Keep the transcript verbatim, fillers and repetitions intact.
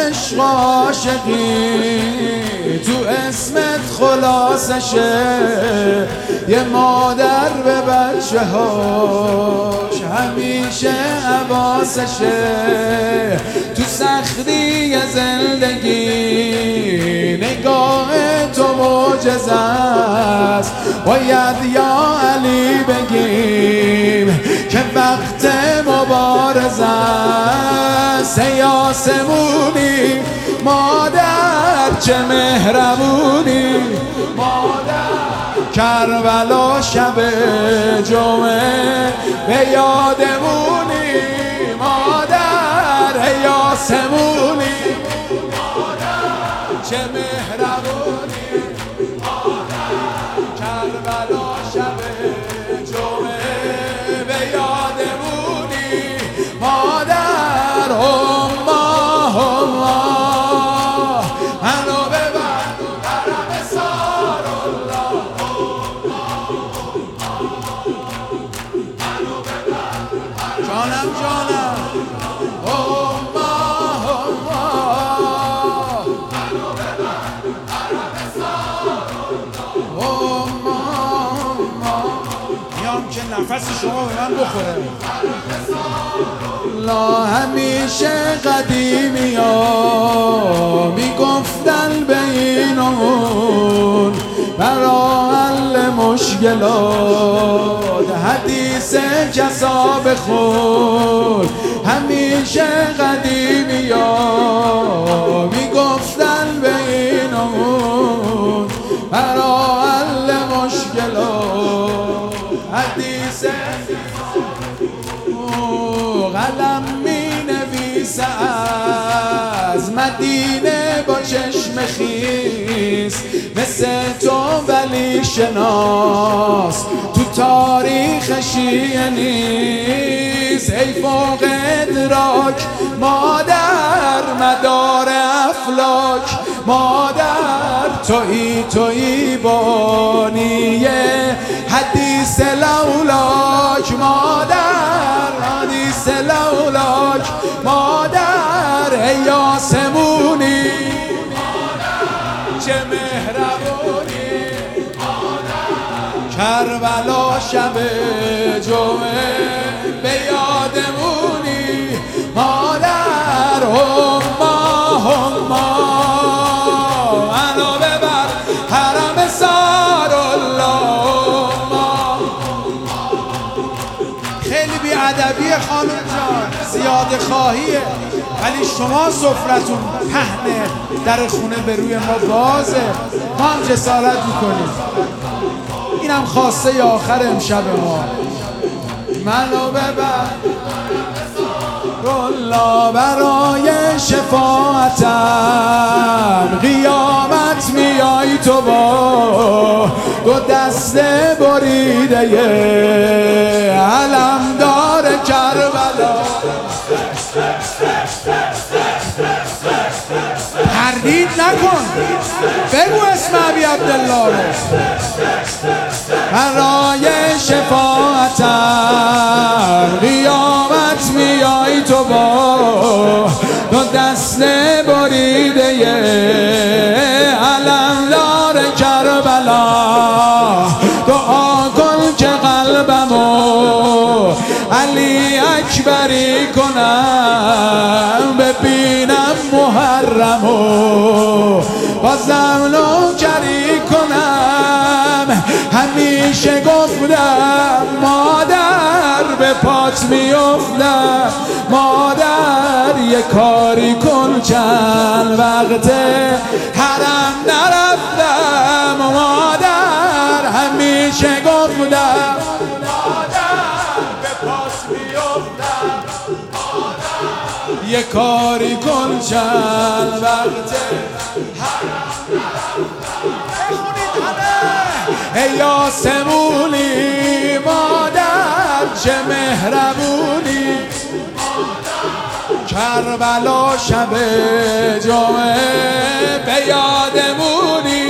عشق عاشقی تو اسمت خلاصشه، یه مادر به بچه هاش همیشه حواسشه. تو سختی زندگی نگاه تو معجزه است، باید یا علی بگیم که وقت مبارزه است. ای آسمونی مادر چه مهربونی مادر، کربلا شب جمعه به یادمونی مادر. ای آسمونی مادر چه مهربونی مادر، کربلا شب جمعه به یادمونی مادر. امه الله منو ببر حرم سار الله، منو ببر جانم جانم امه الله، منو ببر حرم سار الله. میام که نفس شما به من بخوره. لا همیشه قدیمی ها میگفتن به اینمون برا حل مشکلات حدیث کسا بخون. همیشه قدیمی ها میگفتن به اینمون برا حل مشکلات حدیث قلم می نویسه از مدینه با چشم خیس، مثل تو ولی شناس تو تاریخ شیعه نیست. ای فوق ادراک مادر مدار افلاک مادر، تویی تویی بانیه حدیث لولاک مادر، حدیث لولاک مادر. ای آسمونی مادر چه مهربونی مادر، کربلا شب جمعه به یادمونی مادر. امه امه منو ببر حرم سار الله. خیلی بی‌ادبی خانم جان، زیاده خواهیه، ولی شما سفرتون پهنه، در خونه به روی ما بازه، ما هم جسارت میکنیم. اینم خواسته آخر امشب ما. منو ببر الله برای شفاعتم، قیامت میای تو با دو دسته بریده علمدار کربلا. تردید نکن، بگو اسم ابی عبدالله رو. برای شفاعتم قیامت میای تو با دو دسته بریده علمدار کربلا. دعا کن که قلبمو علی اکبری کنم، ببینم محرمو بازم نوکری کنم. همیشه گفتم مادر به پات میافتم مادر، یه کاری کن چند وقت حرم نرفتم مادر. همیشه گفتم مادر به پات میافتم مادر، یه کاری کن چند وقت حرم نرفتم. ای آسمونی مادر چه مهربونی مادر، کربلا شب جمعه به یادمونی